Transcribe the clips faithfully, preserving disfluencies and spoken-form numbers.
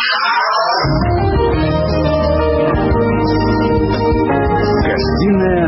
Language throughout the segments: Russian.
Гостиная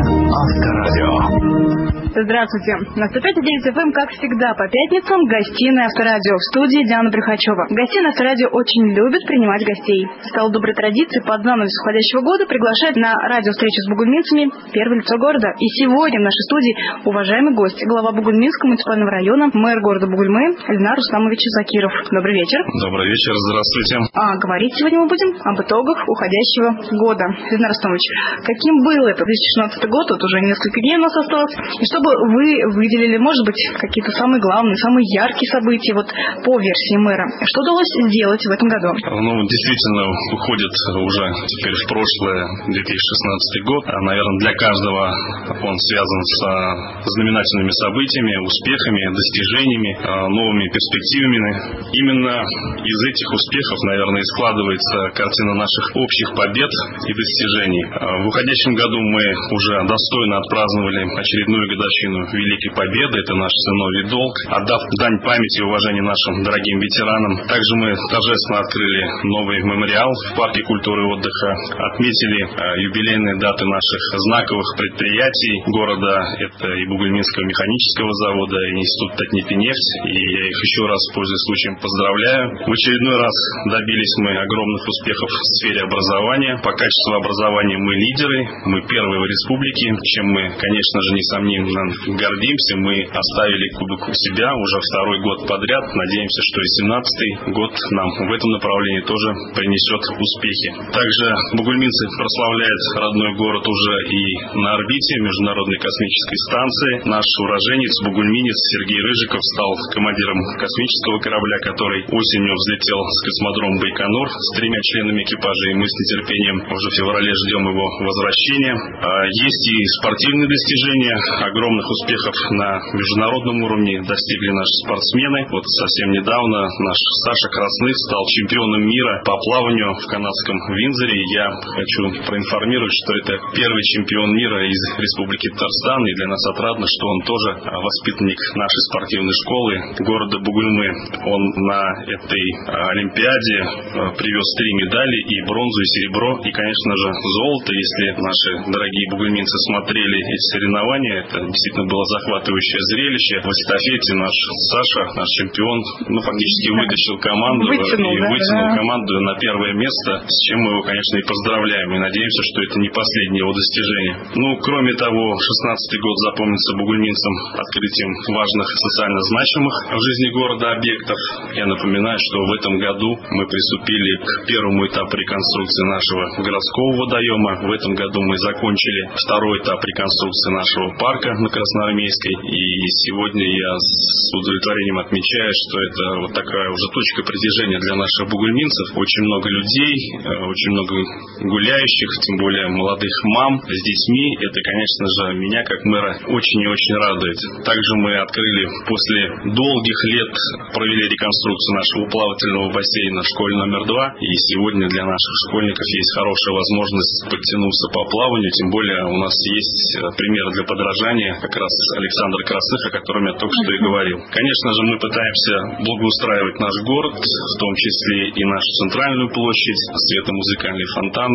Авторадио. Здравствуйте. На сто пять и девять эф эм, как всегда, по пятницам гостиная Авторадио. В студии Диана Приходькова. Гостиная Авторадио очень любит принимать гостей. Стало доброй традицией под занавес уходящего года приглашать на радиовстречу с бугульминцами первое лицо города. И сегодня в нашей студии уважаемый гость, глава Бугульминского муниципального района, мэр города Бугульмы Эльнар Рустамович Закиров. Добрый вечер. Добрый вечер, здравствуйте. А говорить сегодня мы будем об итогах уходящего года. Эльнар Рустамович, каким был это две тысячи шестнадцатый год? Вот уже несколько дней у нас осталось. И что бы вы выделили, может быть, какие-то самые главные, самые яркие события вот по версии мэра? Что удалось сделать в этом году? Ну, действительно, уходит уже теперь в прошлое две тысячи шестнадцатый год. Наверное, для каждого он связан с знаменательными событиями, успехами, достижениями, новыми перспективами. Именно из этих успехов, наверное, и складывается картина наших общих побед и достижений. В уходящем году мы уже достойно отпраздновали очередную годовщину Великой Победы, это наш сыновий долг, отдав дань памяти и уважения нашим дорогим ветеранам. Также мы торжественно открыли новый мемориал в парке культуры и отдыха, отметили юбилейные даты наших знаковых предприятий города, это и Бугульминского механического завода, и Институт Татнефть, и я их еще раз, пользуясь случаем, поздравляю. В очередной раз добились мы огромных успехов в сфере образования. По качеству образования мы лидеры, мы первые в республике, чем мы, конечно же, несомненно, гордимся. Мы оставили кубок у себя уже второй год подряд. Надеемся, что и семнадцатый год нам в этом направлении тоже принесет успехи. Также бугульминцы прославляют родной город уже и на орбите Международной космической станции. Наш уроженец, бугульминец Сергей Рыжиков стал командиром космического корабля, который осенью взлетел с космодрома Байконур с тремя членами экипажа, и мы с нетерпением уже в феврале ждем его возвращения. Есть и спортивные достижения. Огромных успехов на международном уровне достигли наши спортсмены. Вот совсем недавно наш Саша Красных стал чемпионом мира по плаванию в канадском Виндзоре. Я хочу проинформировать, что это первый чемпион мира из Республики Татарстан, и для нас отрадно, что он тоже воспитанник нашей спортивной школы города Бугульмы. Он на этой олимпиаде привез три медали, и бронзу, и серебро, и, конечно же, золото. Если наши дорогие бугульминцы смотрели эти соревнования, это действительно было захватывающее зрелище. В эстафете наш Саша, наш чемпион, ну, фактически вытащил команду вытянул, и да, вытянул да. команду на первое место, с чем мы его, конечно, и поздравляем, и надеемся, что это не последнее его достижение. Ну, кроме того, шестнадцатый год запомнится бугульминцам открытием важных социально значимых в жизни города объектов. Я напоминаю, что в этом году мы приступили к первому этапу реконструкции нашего городского водоема. В этом году мы закончили второй этап реконструкции нашего парка на Красноармейской. И сегодня я с удовлетворением отмечаю, что это вот такая уже точка притяжения для наших бугульминцев. Очень много людей, очень много гуляющих, тем более молодых мам с детьми. Это, конечно же, меня как мэра очень и очень радует. Также мы открыли после долгих лет, провели реконструкцию нашего плавательного бассейна в школе номер два. И сегодня для наших школьников есть хорошая возможность подтянуться по плаванию. Тем более у нас есть пример для подражания, как раз Александр Красных, о котором я только что и говорил. Конечно же, мы пытаемся благоустраивать наш город, в том числе и нашу центральную площадь, светомузыкальный фонтан.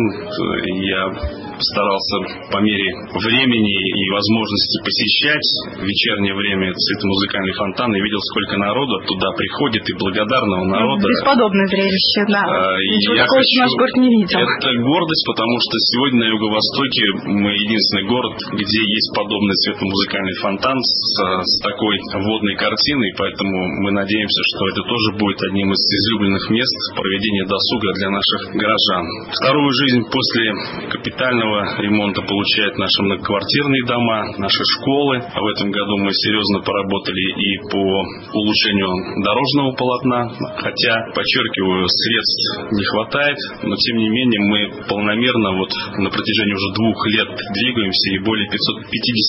Я старался по мере времени и возможности посещать в вечернее время светомузыкальный фонтан и видел, сколько народу туда приходит, и благодарного народа. Бесподобное зрелище, да. А, Ничего я такого хочу... наш город не видел. Это гордость, потому что сегодня на Юго-Востоке мы единственный город, где есть подобный светомузыкальный фонтан с, с такой водной картиной, поэтому мы надеемся, что это тоже будет одним из излюбленных мест проведения досуга для наших горожан. Вторую жизнь после капитального ремонта получают наши многоквартирные дома, наши школы. В этом году мы серьезно поработали и по улучшению дорожного полотна, хотя, подчеркиваю, средств не хватает, но тем не менее мы полномерно вот на протяжении уже двух лет двигаемся, и более пятьсот пятьдесят миллионов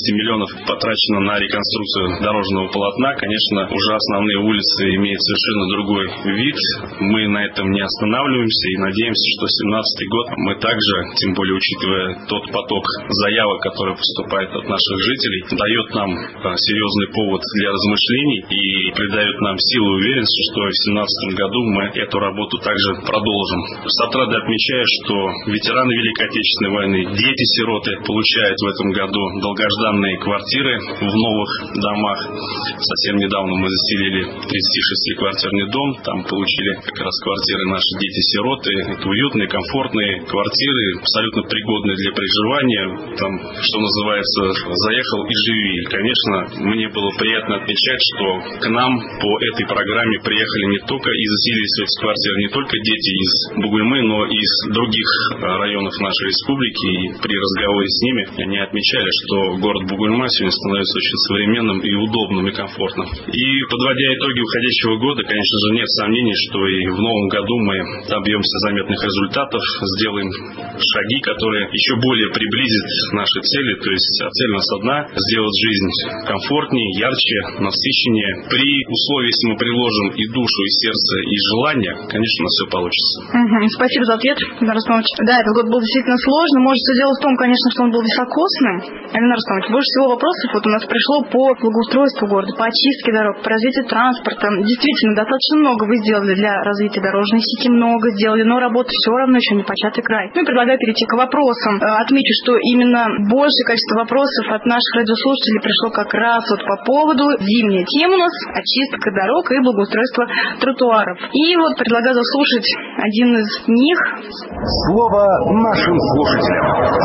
миллионов потрачено на реконструкцию дорожного полотна. Конечно, уже основные улицы имеют совершенно другой вид. Мы на этом не останавливаемся и надеемся, что две тысячи семнадцатый год мы также, тем более учитывая тот поток заявок, который поступает от наших жителей, дает нам серьезный повод для размышлений и придает нам силу и уверенность, что в две тысячи семнадцатом году мы эту работу также продолжим. С отрады отмечаю, что ветераны Великой Отечественной войны, дети-сироты получают в этом году долгожданные квартиры в новых домах. Совсем недавно мы заселили тридцатишестиквартирный дом, там получили как раз квартиры наши дети-сироты. Это уютные, комфортные квартиры, абсолютно пригодные для проживания. Там, что называется, заехал и живи. Конечно, мне было приятно отмечать, что к нам по этой программе приехали не только и заселились в эти квартиры не только дети из Бугульмы, но и из других районов нашей республики. И при разговоре с ними они отмечали, что город Бугульма сегодня становится очень современным и удобным и комфортным. И подводя итоги уходящего года, конечно же, нет сомнений, что и в новом году мы добьемся заметных результатов, сделаем шаги, которые еще более приблизят наши цели. То есть цель у нас одна – сделать жизнь комфортнее, ярче, насыщеннее. При условии, если мы приложим и душу, и сердце, и желание, конечно, у нас все получится. Угу. Спасибо за ответ, Ленар Рустамович. Да, этот год был действительно сложный. Может, все дело в том, конечно, что он был високосным. Ленар Рустамович, больше всего вопросов вот у нас пришло по благоустройству города, по очистке дорог, по развитию транспорта. Действительно, достаточно много вы сделали для развития дорожной сети, много сделали, но работа все равно еще не початый край. Ну и предлагаю перейти к вопросам. Отмечу, что именно большее количество вопросов от наших радиослушателей пришло как раз вот по поводу зимней темы у нас – очистка дорог и благоустройство тротуаров. И вот предлагаю заслушать один из них. Слово нашим слушателям.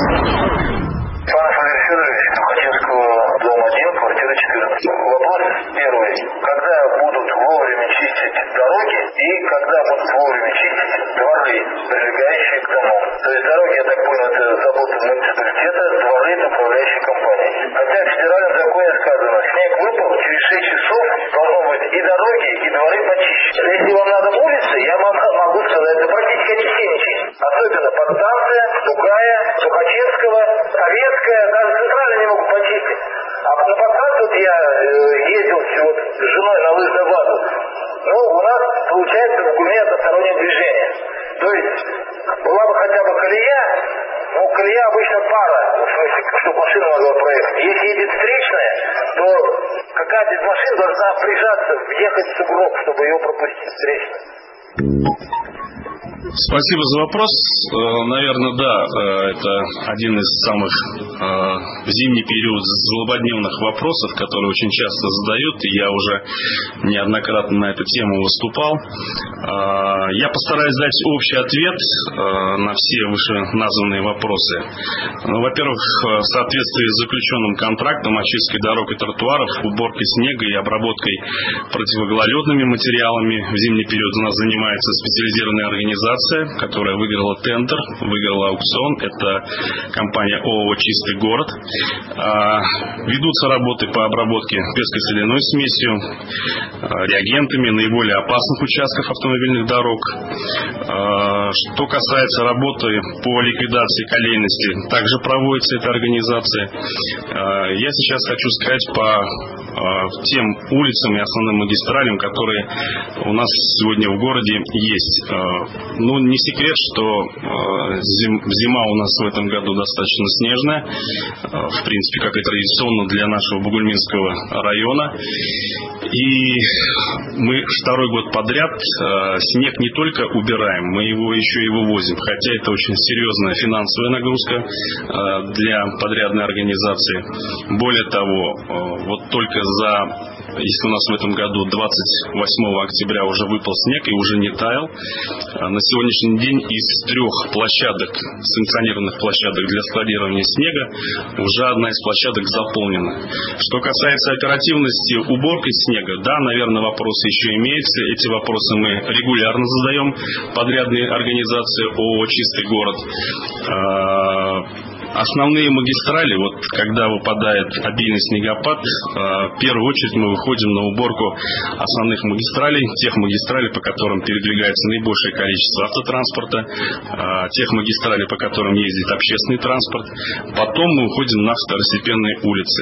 Павел Федорович, Тухачевского, дом один, квартира четырнадцать. Вопрос первый. Когда будут вовремя чистить дороги и когда будут вовремя чистить дворы, прилегающие к домам? То есть дороги, я так понял, это забота муниципалитета, дворы – это управляющей компании. Хотя в федеральном законе сказано, снег выпал, через шесть часов должно быть и дороги, и дворы почищены. Если вам надо улицы, я вам могу сказать, это практически они все не чистят. Особенно Подстанция, Тугая, Тухачевского, Советская, даже центрально не могут почистить. А на Подстанцию вот я э, ездил вот, с женой на лыжную базу. Ну, у нас получается в Бугульме одностороннее движение. То есть была бы хотя бы колея, но колея обычно пара, в смысле, чтобы машина могла проехать. Если едет встречная, то какая-то из машин должна прижаться, въехать в сугроб, чтобы ее пропустить встречную. Спасибо за вопрос. Наверное, да, это один из самых в зимний период злободневных вопросов, которые очень часто задают, и я уже неоднократно на эту тему выступал. Я постараюсь дать общий ответ на все вышеназванные вопросы. Ну, во-первых, в соответствии с заключенным контрактом очистки дорог и тротуаров, уборкой снега и обработкой противогололедными материалами в зимний период у нас занимается специализированная организация, которая выиграла тендер, выиграла аукцион. Это компания ООО «Чистый город». Ведутся работы по обработке пескостеляной смесью, реагентами наиболее опасных участков автомобильных дорог. Что касается работы по ликвидации колейности, также проводится эта организация. Я сейчас хочу сказать по тем улицам и основным магистралям, которые у нас сегодня в городе есть. Ну, не секрет, что зима у нас в этом году достаточно снежная, в принципе, как и традиционно для нашего Бугульминского района. И мы второй год подряд снег не только убираем, мы его еще и вывозим. Хотя это очень серьезная финансовая нагрузка для подрядной организации. Более того, вот только за, если у нас в этом году двадцать восьмого октября уже выпал снег и уже не таял, на сегодняшний день из трех площадок, санкционированных площадок для складирования снега, уже одна из площадок заполнена. Что касается оперативности уборки снега, да, наверное, вопросы еще имеются. Эти вопросы мы регулярно задаем подрядной организации ООО «Чистый город». Основные магистрали, вот когда выпадает обильный снегопад, в первую очередь мы выходим на уборку основных магистралей, тех магистралей, по которым передвигается наибольшее количество автотранспорта, тех магистралей, по которым ездит общественный транспорт. Потом мы уходим на второстепенные улицы.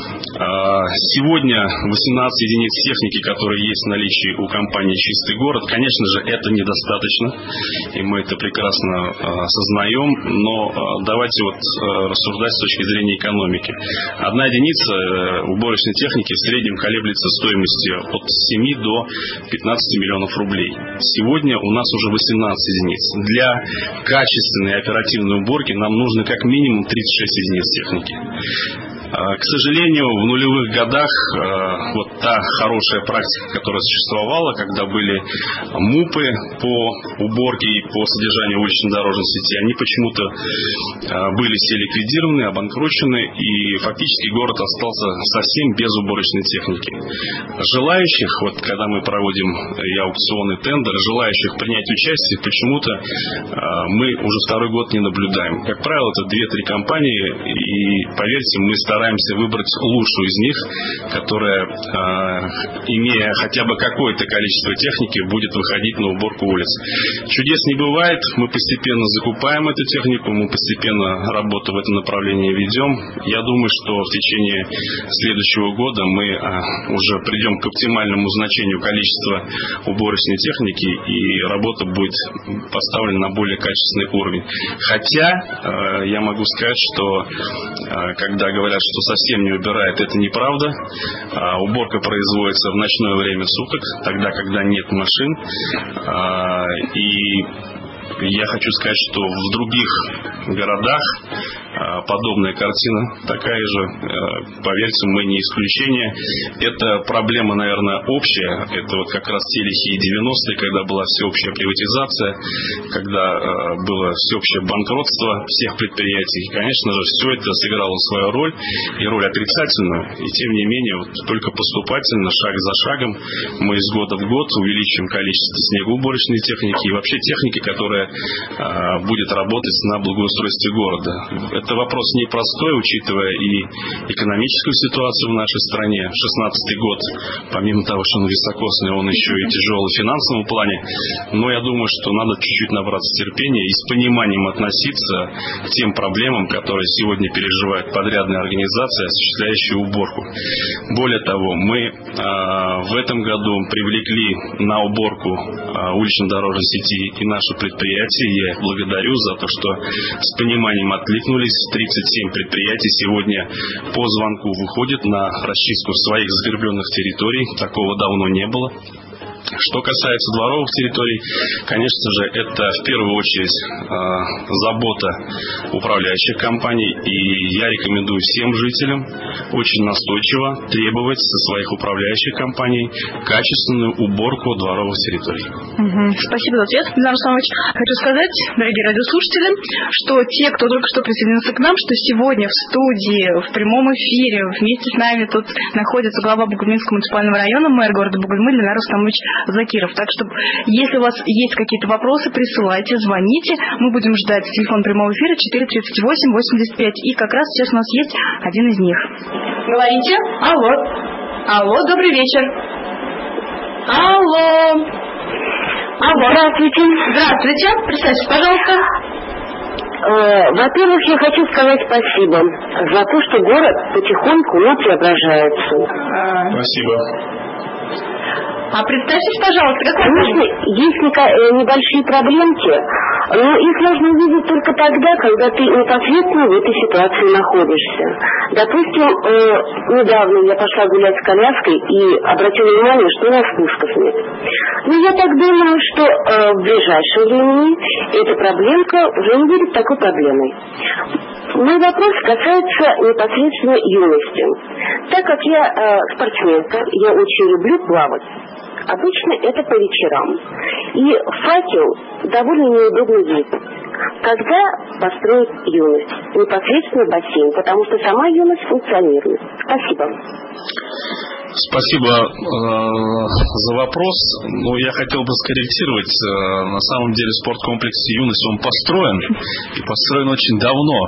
Сегодня восемнадцать единиц техники, которые есть в наличии у компании «Чистый город», конечно же, это недостаточно, и мы это прекрасно осознаем, но давайте вот рассуждать с точки зрения экономики. Одна единица уборочной техники в среднем колеблется стоимостью от семи до пятнадцати миллионов рублей. Сегодня у нас уже восемнадцать единиц. Для качественной оперативной уборки нам нужно как минимум тридцать шесть единиц техники. К сожалению, в нулевых годах вот та хорошая практика, которая существовала, когда были МУПы по уборке и по содержанию улично-дорожной сети, они почему-то были все ликвидированы, обанкрочены, и фактически город остался совсем без уборочной техники. Желающих, вот когда мы проводим и аукционы, тендеры, желающих принять участие, почему-то мы уже второй год не наблюдаем. Как правило, это две-три компании, и поверьте, мы стараемся Стараемся выбрать лучшую из них, которая, э, имея хотя бы какое-то количество техники, будет выходить на уборку улиц. Чудес не бывает, мы постепенно закупаем эту технику, мы постепенно работу в этом направлении ведем. Я думаю, что в течение следующего года мы э, уже придем к оптимальному значению количества уборочной техники, и работа будет поставлена на более качественный уровень. Хотя э, я могу сказать, что э, когда говорят, что совсем не убирает, это неправда. А, уборка производится в ночное время суток, тогда, когда нет машин. А, и я хочу сказать, что в других городах а, подобная картина такая же. А, поверьте, мы не исключение. Это проблема, наверное, общая. Это вот как раз те лихие девяностые, когда была всеобщая приватизация, когда а, было всеобщее банкротство всех предприятий. И, конечно же, все это сыграло свою роль, и роль отрицательную. И тем не менее, вот только поступательно, шаг за шагом, мы из года в год увеличиваем количество снегоуборочной техники и вообще техники, которая а, будет работать на благоустройстве города. Это вопрос непростой, учитывая и экономическую ситуацию в нашей стране. шестнадцатый год, помимо того, что он високосный, он еще и тяжелый в финансовом плане. Но я думаю, что надо чуть-чуть набраться терпения и с пониманием относиться к тем проблемам, которые сегодня переживают подрядные организации, осуществляющие уборку. Более того, мы а, в этом году привлекли на уборку а, улично-дорожной сети и наши предприятия. Я их благодарю за то, что с пониманием откликнулись. тридцать семь предприятий сегодня по звонку выходят на расчистку своих заскребленных территорий. Такого давно не было. Что касается дворовых территорий, конечно же, это в первую очередь э, забота управляющих компаний, и я рекомендую всем жителям очень настойчиво требовать со своих управляющих компаний качественную уборку дворовых территорий. Угу. Спасибо за ответ, Ильдар Русланович. Хочу сказать, дорогие радиослушатели, что те, кто только что присоединился к нам, что сегодня в студии, в прямом эфире вместе с нами тут находится глава Бугульминского муниципального района, мэр города Бугульмы Ильдар Русланович Закиров. Так что, если у вас есть какие-то вопросы, присылайте, звоните. Мы будем ждать телефон прямого эфира четыре тридцать восемь восемьдесят пять. И как раз сейчас у нас есть один из них. Говорите. Алло. Алло, добрый вечер. Алло. Алло. Здравствуйте. Здравствуйте. Представьтесь, пожалуйста. Во-первых, я хочу сказать спасибо за то, что город потихоньку, но преображается. Спасибо. А представьтесь, пожалуйста, как Конечно, есть небольшие проблемки, но их можно увидеть только тогда, когда ты непосредственно в этой ситуации находишься. Допустим, недавно я пошла гулять с коляской и обратила внимание, что у нас спусков нет. Но я так думаю, что в ближайшем времени эта проблемка уже не будет такой проблемой. Мой вопрос касается непосредственно юности. Так как я э, спортсменка, я очень люблю плавать. Обычно это по вечерам. И факел довольно неудобный вид. Когда построить юность? Непосредственно бассейн, потому что сама юность функционирует. Спасибо. Спасибо э, за вопрос. Ну, я хотел бы скорректировать. Э, на самом деле спорткомплекс «Юность» он построен, и построен очень давно.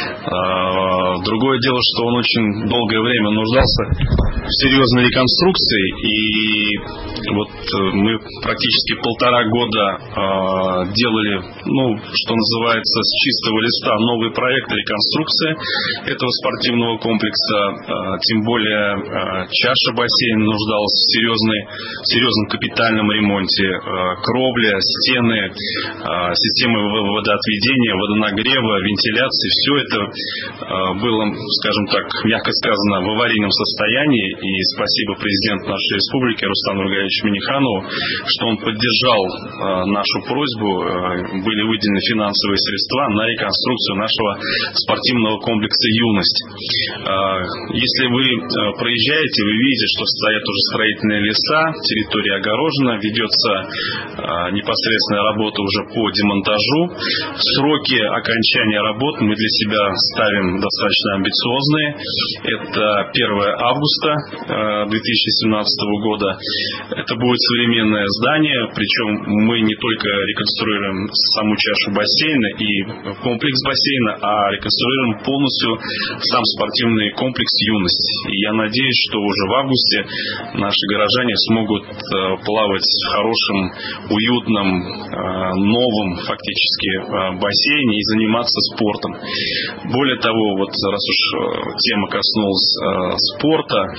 Э, другое дело, что он очень долгое время нуждался в серьезной реконструкции, и вот э, мы практически полтора года э, делали, ну, что называется, с чистого листа новый проект реконструкции этого спортивного комплекса, э, тем более э, чаша бассейн нуждалась в, серьезной, в серьезном капитальном ремонте. Кровля, стены, системы водоотведения, водонагрева, вентиляции. Все это было, скажем так, мягко сказано, в аварийном состоянии. И спасибо президенту нашей республики Рустаму Нургалиевичу Минниханову, что он поддержал нашу просьбу. Были выделены финансовые средства на реконструкцию нашего спортивного комплекса «Юность». Если вы проезжаете, вы видите, что стоят уже строительные леса, территория огорожена, ведется э, непосредственная работа уже по демонтажу. Сроки окончания работ мы для себя ставим достаточно амбициозные. Это первое августа две тысячи семнадцатого года. Это будет современное здание, причем мы не только реконструируем саму чашу бассейна и комплекс бассейна, а реконструируем полностью сам спортивный комплекс «Юность». И я надеюсь, что уже в августе наши горожане смогут э, плавать в хорошем, уютном, э, новом фактически э, бассейне и заниматься спортом. Более того, вот раз уж э, тема коснулась э, спорта, э,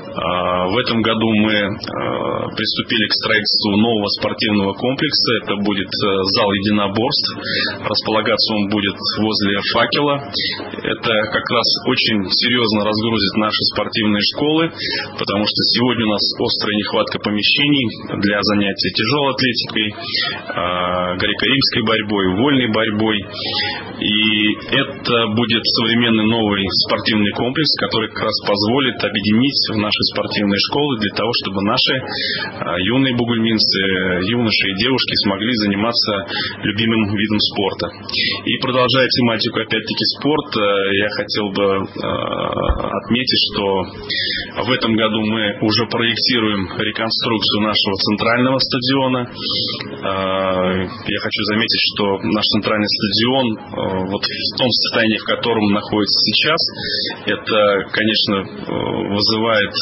в этом году мы э, приступили к строительству нового спортивного комплекса. Это будет э, зал единоборств. Располагаться он будет возле «Факела». Это как раз очень серьезно разгрузит наши спортивные школы, потому что сегодня у нас острая нехватка помещений для занятий тяжелой атлетикой, греко-римской борьбой, вольной борьбой. И это будет современный новый спортивный комплекс, который как раз позволит объединить наши спортивные школы для того, чтобы наши юные бугульминцы, юноши и девушки смогли заниматься любимым видом спорта. И продолжая тематику, опять-таки, спорта, я хотел бы отметить, что в этом году мы уже проектируем реконструкцию нашего центрального стадиона. Я хочу заметить, что наш центральный стадион вот в том состоянии, в котором он находится сейчас, это, конечно, вызывает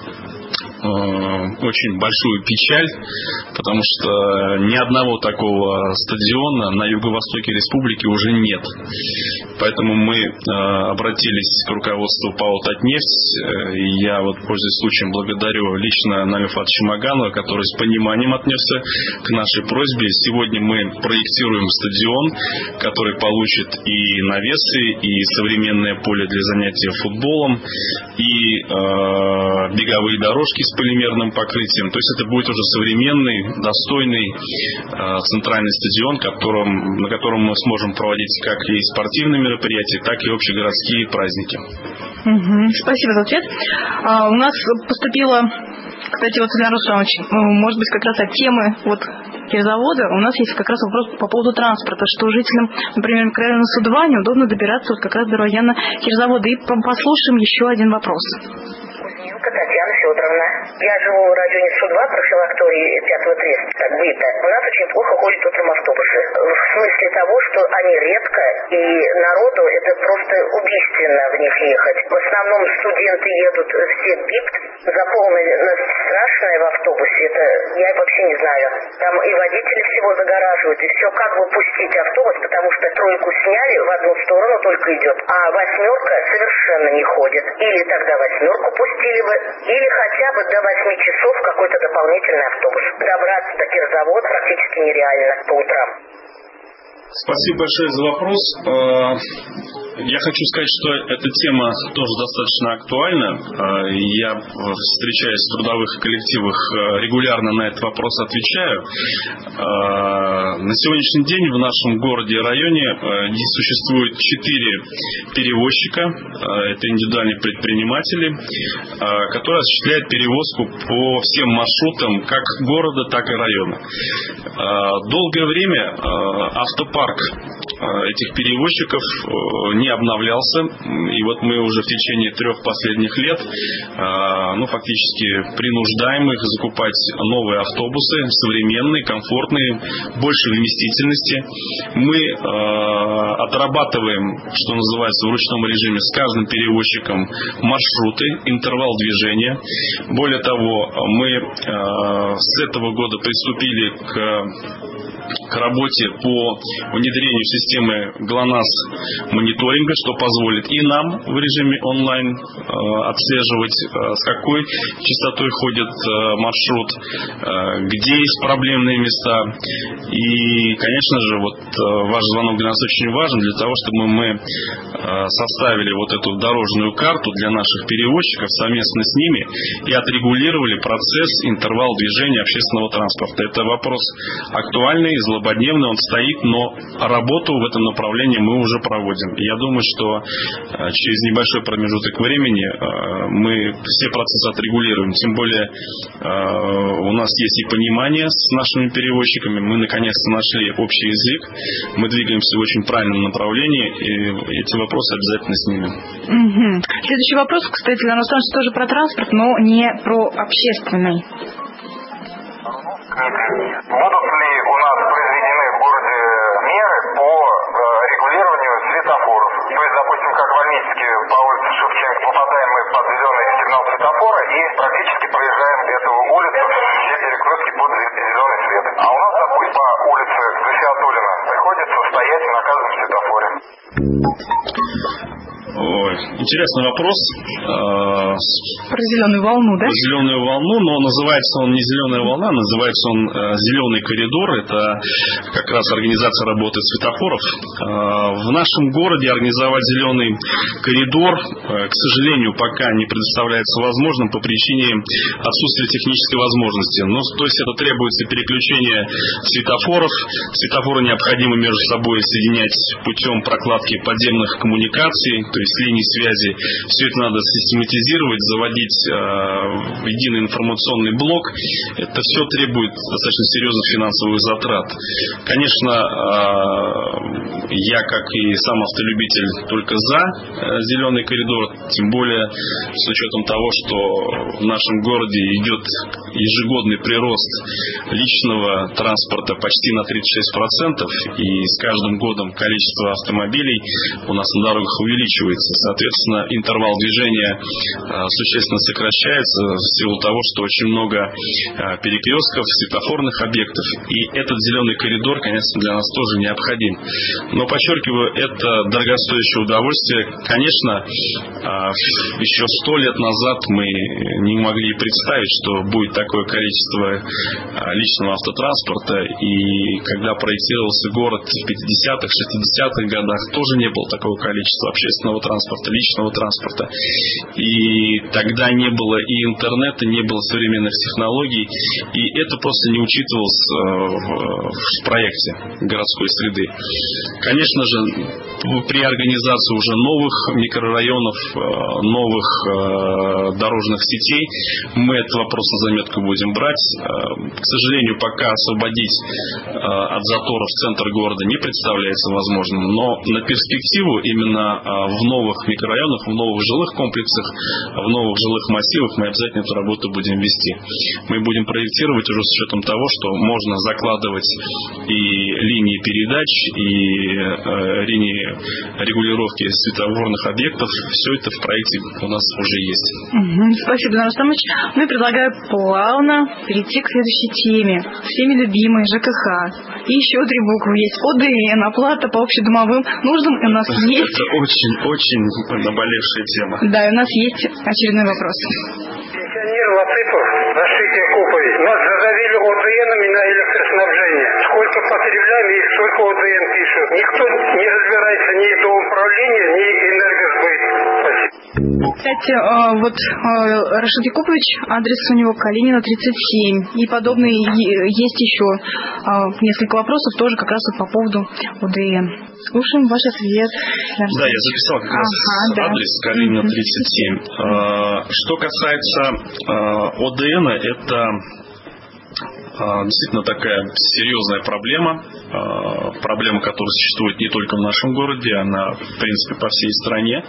очень большую печаль, потому что ни одного такого стадиона на юго-востоке республики уже нет. Поэтому мы э, обратились к руководству ПАО «Татнефть». И я, вот, пользуясь случаем, благодарю лично Наилю Фатовича Маганова, который с пониманием отнесся к нашей просьбе. Сегодня мы проектируем стадион, который получит и навесы, и современное поле для занятия футболом, и э, беговые дорожки с полимерным покрытием. То есть это будет уже современный, достойный э, центральный стадион, которым, на котором мы сможем проводить как и спортивные мероприятия, так и общегородские праздники. Угу. Спасибо за ответ. А, у нас поступило, кстати, вот, Ильдар Русланович, может быть, как раз от темы вот Кирзавода, у нас есть как раз вопрос по поводу транспорта, что жителям, например, микрорайона Судова неудобно добираться вот как раз до района Кирзавода. И послушаем еще один вопрос. Татьяна Федоровна. Я живу в районе Су-два, профилактории пятого треста, так бы и так. У нас очень плохо ходят утром автобусы. В смысле того, что они редко, и народу это просто убийственно в них ехать. В основном студенты едут все пикт, заполнено страшное в автобусе. Это я вообще не знаю. Там и водители всего загораживают, и все, как бы пустить автобус, потому что тройку сняли, в одну сторону только идет, а восьмерка совершенно не ходит. Или тогда восьмерку пустили бы, или хотя бы до восьми часов какой-то дополнительный автобус. Добраться до Кирзавода практически нереально по утрам. Спасибо большое за вопрос. Я хочу сказать, что эта тема тоже достаточно актуальна. Я, встречаясь в трудовых коллективах, регулярно на этот вопрос отвечаю. На сегодняшний день в нашем городе и районе существует четыре перевозчика. Это индивидуальные предприниматели, которые осуществляют перевозку по всем маршрутам как города, так и района. Долгое время автопарк этих перевозчиков не обновлялся. И вот мы уже в течение трех последних лет ну, фактически принуждаем их закупать новые автобусы, современные, комфортные, большей вместительности. Мы отрабатываем, что называется, в ручном режиме с каждым перевозчиком маршруты, интервал движения. Более того, мы с этого года приступили к к работе по внедрению системы ГЛОНАСС мониторинга, что позволит и нам в режиме онлайн э, отслеживать, э, с какой частотой ходит э, маршрут, э, где есть проблемные места. И, конечно же, вот э, ваш звонок для нас очень важен, для того, чтобы мы э, составили вот эту дорожную карту для наших перевозчиков совместно с ними и отрегулировали процесс, интервал движения общественного транспорта. Это вопрос актуальный, злободневный, он стоит, но работу в этом направлении мы уже проводим. Я думаю, что через небольшой промежуток времени мы все процессы отрегулируем. Тем более у нас есть и понимание с нашими перевозчиками. Мы наконец-то нашли общий язык. Мы двигаемся в очень правильном направлении, и эти вопросы обязательно снимем. Угу. Следующий вопрос, кстати, Леонид Александрович, тоже про транспорт, но не про общественный. Будут ли у нас произведены в городе меры по э, регулированию светофоров? То есть, допустим, как в Альметьевске по улице Шевченко попадаем мы под зеленый сигнал светофора и практически проезжаем эту улицу, все перекрестки под зеленый свет. А у нас, допустим, по улице Гасиатуллина приходится стоять на каждом светофоре. Ой, интересный вопрос. Про зеленую волну, да? Про зеленую волну, но называется он не зеленая волна, называется он зеленый коридор. Это как раз организация работы светофоров. В нашем городе организовать зеленый коридор, к сожалению, пока не представляется возможным по причине отсутствия технической возможности. Ну, то есть это требуется переключение светофоров. Светофоры необходимо между собой соединять путем прокладки подземных коммуникаций, то есть линий связи. Все это надо систематизировать, заводить э, в единый информационный блок. Это все требует достаточно серьезных финансовых затрат. Конечно, э, я, как и сам автолюбитель, только за э, зеленый коридор, тем более с учетом того, что в нашем городе идет ежегодный прирост личного транспорта почти на тридцать шесть процентов, и с каждым годом количество автомобилей у нас на дорогах увеличивается. Соответственно, интервал движения э, существенно сокращается в силу того, что очень много э, перекрестков, светофорных объектов. И этот зеленый коридор, конечно, для нас тоже необходим. Но, подчеркиваю, это дорогостоящее удовольствие. Конечно, э, еще сто лет назад мы не могли представить, что будет такое количество э, личного автотранспорта. И когда проектировался город в пятидесятых, шестидесятых годах, тоже не было такого количества общественного транспорта, личного транспорта. И тогда не было и интернета, не было современных технологий, и это просто не учитывалось в проекте городской среды. Конечно же, при организации уже новых микрорайонов, новых дорожных сетей, мы этот вопрос на заметку будем брать. К сожалению, пока освободить от заторов центр города не представляется возможным, но на перспективу именно в новых микрорайонах, в новых жилых комплексах, в новых жилых массивах мы обязательно эту работу будем вести. Мы будем проектировать уже с учетом того, что можно закладывать и линии передач, и э, линии регулировки светофорных объектов. Все это в проекте у нас уже есть. Угу. Спасибо, Леонид Александрович. Ну и предлагаю плавно перейти к следующей теме. Всеми любимой ЖКХ. И еще три буквы есть. ОДН, оплата по общедомовым нуждам. У нас есть... Это очень-очень наболевшая тема. Да, у нас есть очередной вопрос. Пенсионер Латыпов, Рашидия Купович, нас задавили ОДНами на электроснабжение. Сколько потребляем и сколько ОДН пишут. Никто не разбирается ни до управления, ни энергосбыт. Кстати, вот Рашид Якупович, адрес у него Калинина тридцать семь. И подобные есть еще несколько вопросов тоже как раз по поводу ОДН. Слушаем ваш ответ. Да, я записал как раз ага, да. адрес Калинина тридцать семь. Что касается ОДН, это действительно такая серьезная проблема, проблема, которая существует не только в нашем городе, она, в принципе, по всей стране.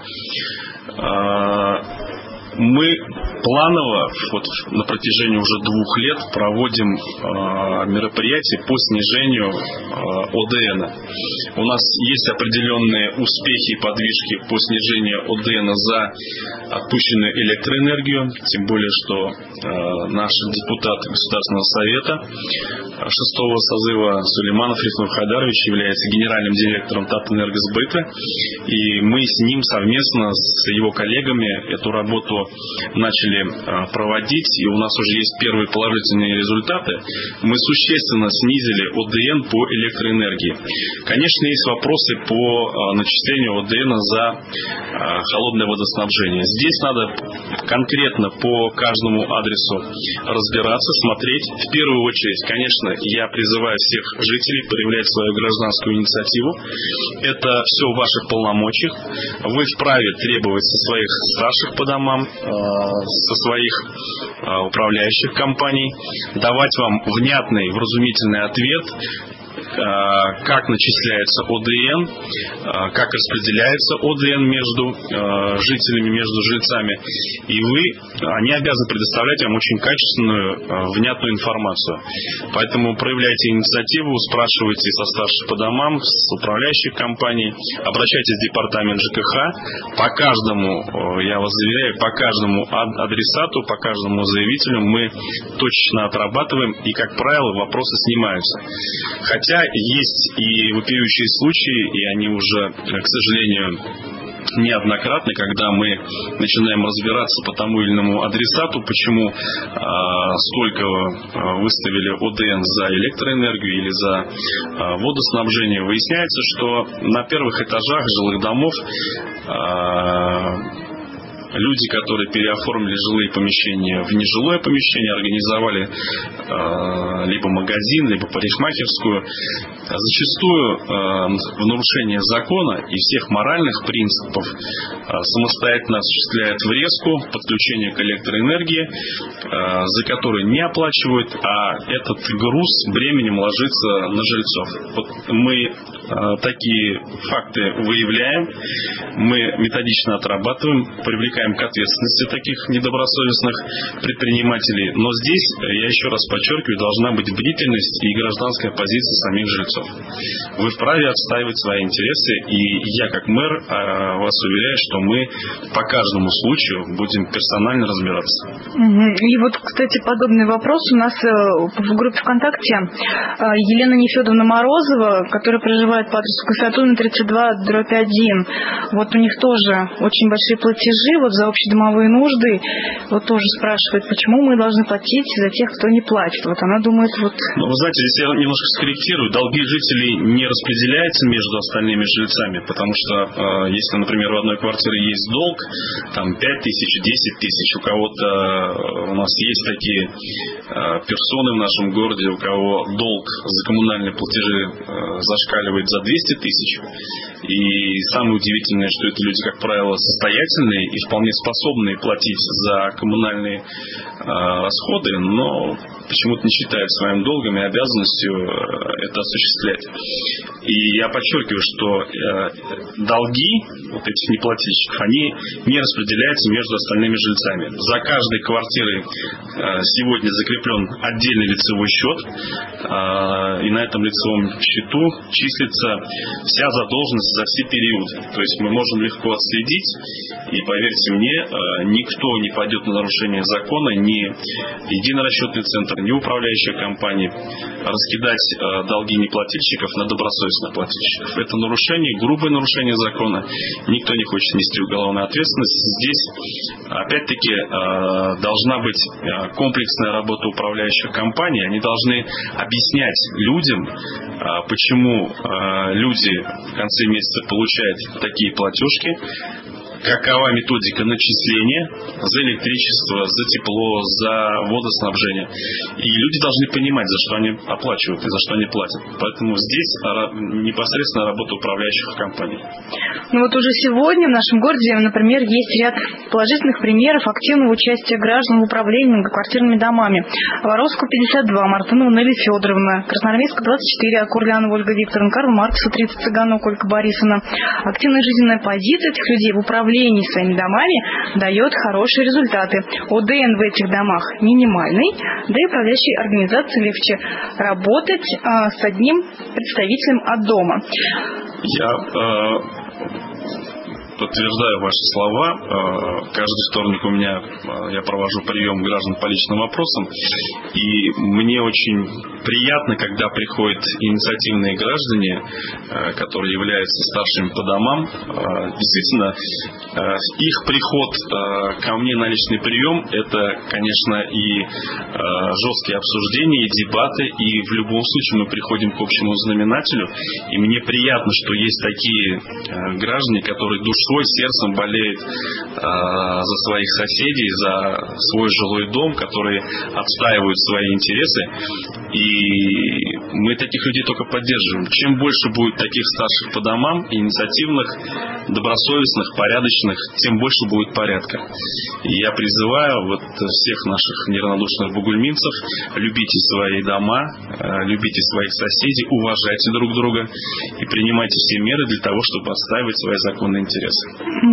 Мы планово вот, на протяжении уже двух лет проводим э, мероприятия по снижению э, О Д Н. У нас есть определенные успехи и подвижки по снижению О Д Н за отпущенную электроэнергию, тем более, что э, наш депутат Государственного совета шестого созыва Сулейманов Рифнур Хайдарович является генеральным директором Татэнергосбыта, и мы с ним совместно с его коллегами эту работу начали проводить, и у нас уже есть первые положительные результаты. Мы существенно снизили О Д Н по электроэнергии. Конечно, есть вопросы по начислению О Д Н за холодное водоснабжение. Здесь надо конкретно по каждому адресу разбираться, смотреть. В первую очередь, конечно, я призываю всех жителей проявлять свою гражданскую инициативу. Это все в ваших полномочиях. Вы вправе требовать со своих старших по домам, со своих управляющих компаний, давать вам внятный, вразумительный ответ, как начисляется О Д Н, как распределяется О Д Н между жителями, между жильцами. И вы, они обязаны предоставлять вам очень качественную, внятную информацию. Поэтому проявляйте инициативу, спрашивайте со старших по домам, с управляющих компаний, обращайтесь в департамент Ж К Х. По каждому, я вас заверяю, по каждому адресату, по каждому заявителю мы точечно отрабатываем, и, как правило, вопросы снимаются. Хотя есть и вопиющие случаи, и они уже, к сожалению, неоднократно, когда мы начинаем разбираться по тому или иному адресату, почему э, столько выставили О Д Н за электроэнергию или за э, водоснабжение, выясняется, что на первых этажах жилых домов э, люди, которые переоформили жилые помещения в нежилое помещение, организовали э, либо магазин, либо парикмахерскую, зачастую э, в нарушение закона и всех моральных принципов э, самостоятельно осуществляют врезку, подключение к электроэнергии, э, за которую не оплачивают, а этот груз бременем ложится на жильцов. Вот мы э, такие факты выявляем, мы методично отрабатываем, привлекаем к ответственности таких недобросовестных предпринимателей. Но здесь, я еще раз подчеркиваю, должна быть бдительность и гражданская позиция самих жильцов. Вы вправе отстаивать свои интересы, и я, как мэр, вас уверяю, что мы по каждому случаю будем персонально разбираться. И вот, кстати, подобный вопрос у нас в группе ВКонтакте. Елена Нефедовна Морозова, которая проживает по адресу Кофеатуна тридцать два дробь один. Вот у них тоже очень большие платежи вот за общедомовые нужды. Вот тоже спрашивает, почему мы должны платить за тех, кто не платит. Вот она думает, вот... Ну, вы знаете, здесь я немножко скорректирую. Долги жителей не распределяются между остальными жильцами, потому что, э, если, например, в одной квартире есть долг, там пять тысяч, десять тысяч, у кого-то, у нас есть такие э, персоны в нашем городе, у кого долг за коммунальные платежи э, зашкаливает за двести тысяч. И самое удивительное, что это люди, как правило, состоятельные и вполне способные платить за коммунальные э, расходы, но почему-то не считают своим долгом и обязанностью э, это осуществлять. И я подчеркиваю, что э, долги вот этих неплательщиков, они не распределяются между остальными жильцами. За каждой квартирой э, сегодня закреплен отдельный лицевой счет, э, и на этом лицевом счету числится вся задолженность за все периоды. То есть мы можем легко отследить, и поверьте мне, э, никто не пойдет на нарушение закона, ни единый расчетный центр, ни управляющая компания, раскидать э, долги неплательщиков на добросовестных плательщиков. Это нарушение, грубое нарушение закона. Никто не хочет нести уголовную ответственность. Здесь, опять-таки, э, должна быть э, комплексная работа управляющих компаний. Они должны объяснять людям, э, почему э, люди в конце месяца получают такие платежки, какова методика начисления за электричество, за тепло, за водоснабжение. И люди должны понимать, за что они оплачивают и за что они платят. Поэтому здесь непосредственно работа управляющих компаний. Ну вот уже сегодня в нашем городе, например, есть ряд положительных примеров активного участия граждан в управлении многоквартирными домами. Воровского пятьдесят два, Мартынова Нелли Федоровна, Красноармейская двадцать четыре, Акурлянова Ольга Викторовна, Карл Маркса тридцать, Цыганова Ольга Борисовна. Активная жизненная позиция этих людей в управлении своими домами дает хорошие результаты. О Дэ Эн в этих домах минимальный, да и управляющей организации легче работать а, с одним представителем от дома. Я э, подтверждаю ваши слова. Каждый вторник у меня я провожу прием граждан по личным вопросам. И мне очень приятно, когда приходят инициативные граждане, которые являются старшими по домам. Действительно, их приход ко мне на личный прием – это, конечно, и жесткие обсуждения, и дебаты. И в любом случае мы приходим к общему знаменателю. И мне приятно, что есть такие граждане, которые душой, сердцем болеют за своих соседей, за свой жилой дом, которые отстаивают свои интересы. И мы таких людей только поддерживаем. Чем больше будет таких старших по домам, инициативных, добросовестных, порядочных, тем больше будет порядка. И я призываю вот всех наших неравнодушных бугульминцев: любите свои дома, любите своих соседей, уважайте друг друга и принимайте все меры для того, чтобы отстаивать свои законные интересы.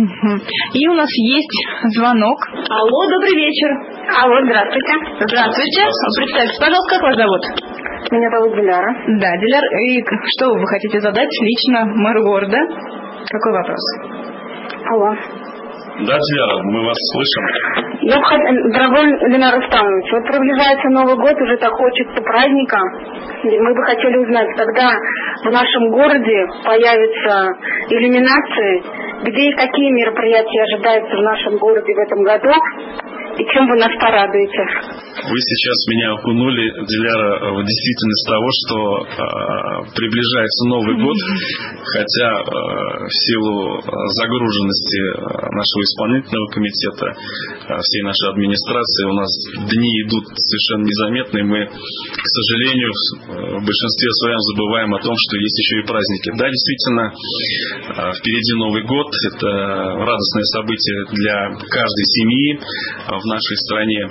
И у нас есть звонок. Алло, добрый вечер. Алло, здравствуйте. Здравствуйте. Представьтесь, пожалуйста, как вас зовут? Меня зовут Диляра. Да, Диляр, и что вы хотите задать лично мэру города? Какой вопрос? Алло. Да, Диляра, мы вас слышим. Я бы хотела, дорогой Ленар Рустамович, вот приближается Новый год, уже так хочется праздника. Мы бы хотели узнать, когда в нашем городе появятся иллюминации, где и какие мероприятия ожидаются в нашем городе в этом году, и чем вы нас порадуете? Вы сейчас меня окунули, Диляра, в действительность того, что э, приближается Новый год, хотя э, в силу загруженности нашего исполнительного комитета, э, всей нашей администрации, у нас дни идут совершенно незаметно, и мы, к сожалению, в большинстве своем забываем о том, что есть еще и праздники. Да, действительно, э, впереди Новый год, это радостное событие для каждой семьи в нашей стране.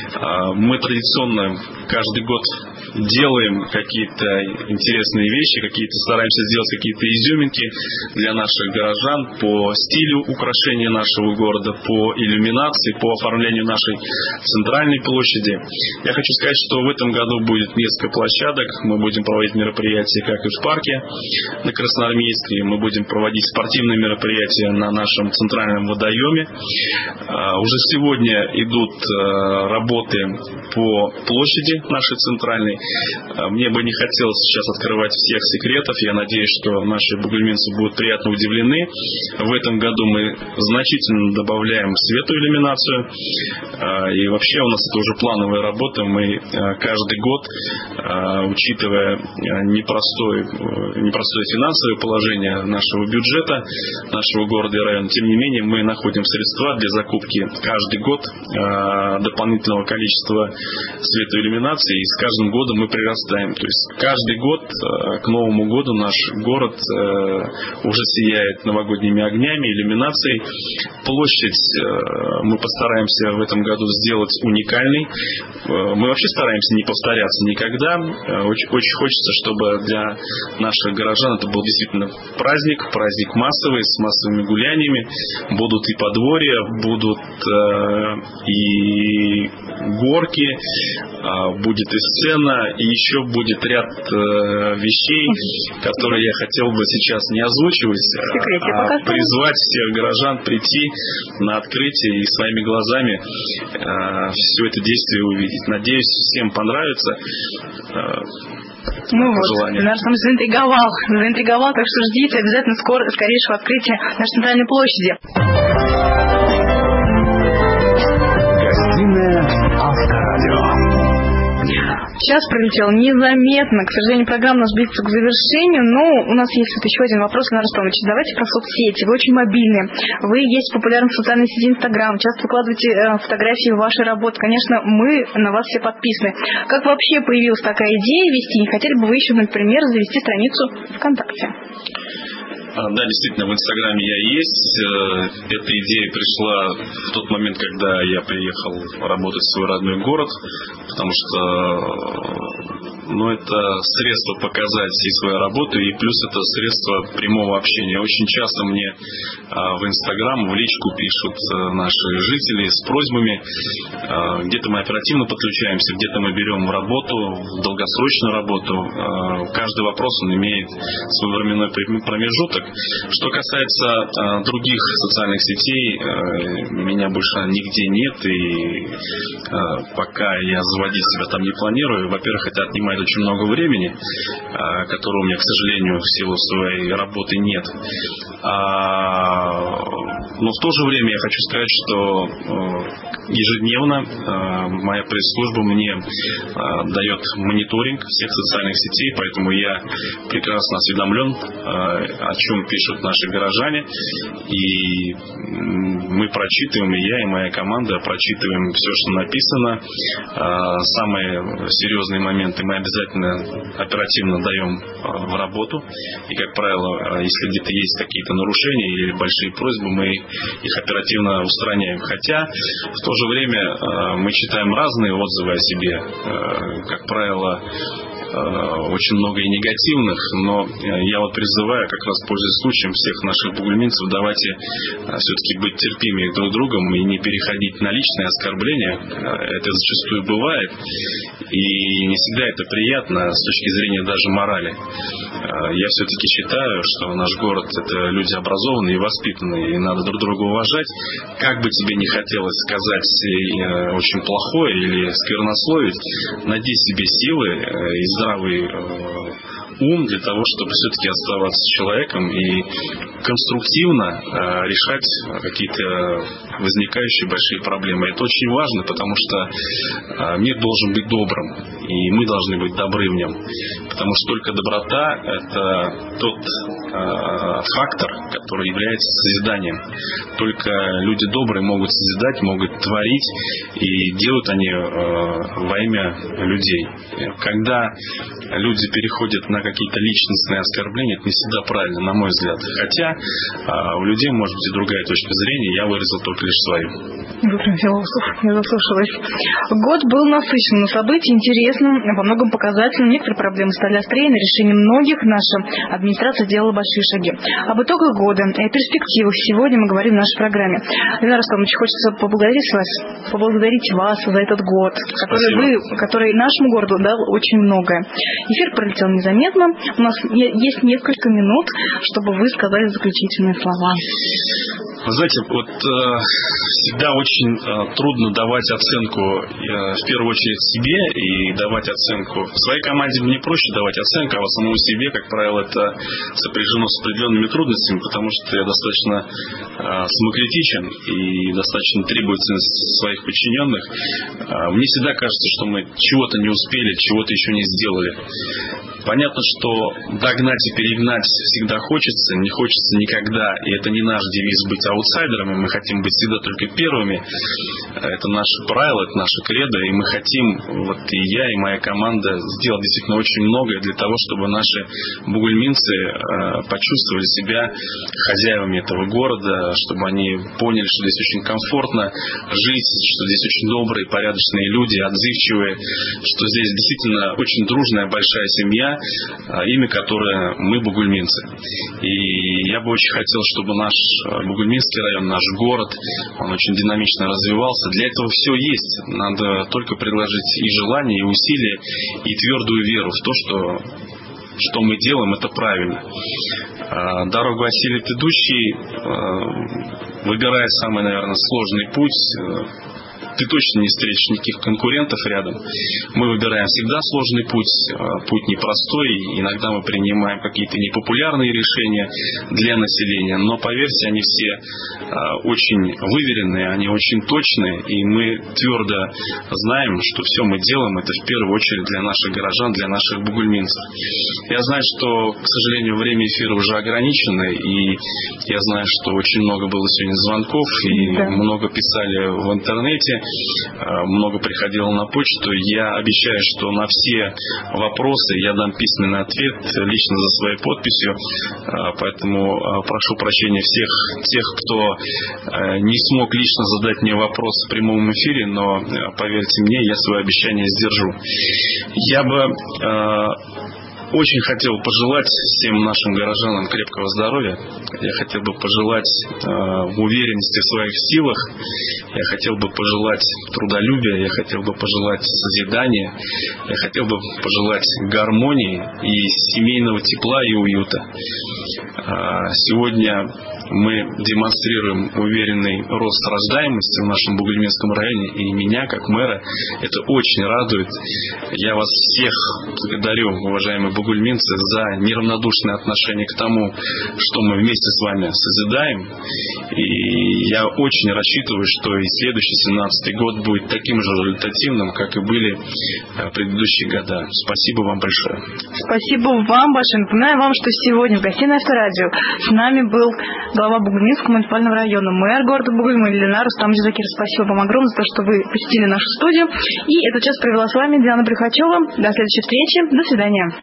Мы традиционно каждый год делаем какие-то интересные вещи, какие-то стараемся сделать какие-то изюминки для наших горожан по стилю украшения нашего города, по иллюминации, по оформлению нашей центральной площади. Я хочу сказать, что в этом году будет несколько площадок. Мы будем проводить мероприятия как и в парке на Красноармейской, мы будем проводить спортивные мероприятия на нашем центральном водоеме. Уже сегодня идут работы по площади нашей центральной. Мне бы не хотелось сейчас открывать всех секретов. Я надеюсь, что наши бугульминцы будут приятно удивлены. В этом году мы значительно добавляем светоиллюминацию. И вообще у нас это уже плановая работа. Мы каждый год, учитывая непростое, непростое финансовое положение нашего бюджета, нашего города и района, тем не менее мы находим средства для закупки каждый год дополнительного количества светоиллюминации. И с каждым годом мы прирастаем. То есть каждый год к Новому году наш город уже сияет новогодними огнями, иллюминацией. Площадь мы постараемся в этом году сделать уникальной. Мы вообще стараемся не повторяться никогда. Очень, очень хочется, чтобы для наших горожан это был действительно праздник, праздник массовый, с массовыми гуляниями. Будут и подворья, будут и горки, будет и сцена, и еще будет ряд э, вещей, которые я хотел бы сейчас не озвучивать, а призвать всех горожан прийти на открытие и своими глазами э, все это действие увидеть. Надеюсь, всем понравится. Э, Ну вот, наш там заинтриговал, заинтриговал, так что ждите обязательно скоро, скорейшего открытия нашей центральной площади. Гостиная Авторадио. Час пролетел незаметно. К сожалению, программа у нас близится к завершению, но у нас есть вот еще один вопрос, Ленар Ростомович. Давайте про соцсети. Вы очень мобильны. Вы есть популярны в социальной сети Инстаграм. Часто выкладываете фотографии вашей работы. Конечно, мы на вас все подписаны. Как вообще появилась такая идея вести? Не хотели бы вы еще, например, завести страницу ВКонтакте? Да, действительно, в Инстаграме я есть. Эта идея пришла в тот момент, когда я приехал работать в свой родной город, потому что ну, это средство показать и свою работу, и плюс это средство прямого общения. Очень часто мне в Инстаграм, в личку пишут наши жители с просьбами. Где-то мы оперативно подключаемся, где-то мы берем в работу, в долгосрочную работу. Каждый вопрос, он имеет свой временной промежуток. Что касается других социальных сетей, меня больше нигде нет, и пока я заводить себя там не планирую. Во-первых, это отнимает очень много времени, которого у меня, к сожалению, в силу своей работы нет. Но в то же время я хочу сказать, что ежедневно моя пресс-служба мне дает мониторинг всех социальных сетей, поэтому я прекрасно осведомлен, о чем пишут наши горожане, и мы прочитываем, и я, и моя команда прочитываем все, что написано. Самые серьезные моменты мы обязательно оперативно даем в работу, и, как правило, если где-то есть какие-то нарушения или большие просьбы, мы их оперативно устраняем. Хотя в то же время мы читаем разные отзывы о себе, как правило, очень много и негативных, но я вот призываю, как раз пользуясь случаем, всех наших бугульминцев, давайте все-таки быть терпимее друг с другом и не переходить на личные оскорбления. Это зачастую бывает, и не всегда это приятно с точки зрения даже морали. Я все-таки считаю, что наш город — это люди образованные и воспитанные, и надо друг друга уважать. Как бы тебе не хотелось сказать очень плохое или сквернословить, найди себе силы и здравый ум для того, чтобы все-таки оставаться человеком и конструктивно решать какие-то возникающие большие проблемы. Это очень важно, потому что мир должен быть добрым, и мы должны быть добры в нем. Потому что только доброта — это тот э, фактор, который является созиданием. Только люди добрые могут созидать, могут творить, и делают они э, во имя людей. Когда люди переходят на какие-то личностные оскорбления, это не всегда правильно, на мой взгляд. Хотя э, у людей может быть и другая точка зрения, я выразил только лишь свою. Вы прям философ, я заслушалась. Год был насыщен на события, интересным, во многом показательным. Некоторые проблемы стали острее, на решение многих наша администрация делала большие шаги. Об итогах года и о перспективах сегодня мы говорим в нашей программе. Ленар Ростомович, хочется поблагодарить вас, поблагодарить вас за этот год, который, вы, который нашему городу дал очень многое. Эфир пролетел незаметно. У нас есть несколько минут, чтобы вы сказали заключительные слова. Вы знаете, вот э, всегда очень э, трудно давать оценку э, в первую очередь себе и давать оценку. В своей команде мне проще давать оценку, а в самому себе, как правило, это сопряжено с определенными трудностями, потому что я достаточно э, самокритичен и достаточно требователен своих подчиненных. Э, мне всегда кажется, что мы чего-то не успели, чего-то еще не сделали. Понятно, что догнать и перегнать всегда хочется, не хочется никогда, и это не наш девиз быть аутсайдерами, мы хотим быть всегда только первыми. Это наше правило, это наше кредо, и мы хотим, вот и я, и моя команда, сделать действительно очень многое для того, чтобы наши бугульминцы почувствовали себя хозяевами этого города, чтобы они поняли, что здесь очень комфортно жить, что здесь очень добрые, порядочные люди, отзывчивые, что здесь действительно очень дружная большая семья, имя которое мы бугульминцы. И я бы очень хотел, чтобы наш Бугульминский район, наш город, он очень динамично развивался. Для этого все есть. Надо только приложить и желание, и усилия, и твердую веру в то, что, что мы делаем, это правильно. Дорогу осилит идущий, выбирая самый, наверное, сложный путь, ты точно не встретишь никаких конкурентов рядом. Мы выбираем всегда сложный путь, путь непростой, иногда мы принимаем какие-то непопулярные решения для населения, но поверьте, они все очень выверенные, они очень точные, и мы твердо знаем, что все мы делаем, это в первую очередь для наших горожан, для наших бугульминцев. Я знаю, что, к сожалению, время эфира уже ограничено, и я знаю, что очень много было сегодня звонков, и да. много писали в интернете, много приходило на почту. Я обещаю, что на все вопросы я дам письменный ответ лично за своей подписью, поэтому прошу прощения всех тех, кто не смог лично задать мне вопрос в прямом эфире, но поверьте мне, я свое обещание сдержу. Я бы очень хотел пожелать всем нашим горожанам крепкого здоровья. Я хотел бы пожелать э, уверенности в своих силах. Я хотел бы пожелать трудолюбия. Я хотел бы пожелать созидания. Я хотел бы пожелать гармонии и семейного тепла и уюта. Э, сегодня мы демонстрируем уверенный рост рождаемости в нашем Бугульминском районе. И меня, как мэра, это очень радует. Я вас всех благодарю, уважаемые бугульминцы, за неравнодушное отношение к тому, что мы вместе с вами созидаем. И я очень рассчитываю, что и следующий семнадцатый год будет таким же результативным, как и были предыдущие года. Спасибо вам большое. Спасибо вам большое. Напоминаю вам, что сегодня в гостиной Авторадио с нами был глава Бугульминского муниципального района, мэр города Бугульмы Ильнар Рустам Джазакир. Спасибо вам огромное за то, что вы посетили нашу студию. И этот час провела с вами Диана Приходько. До следующей встречи. До свидания.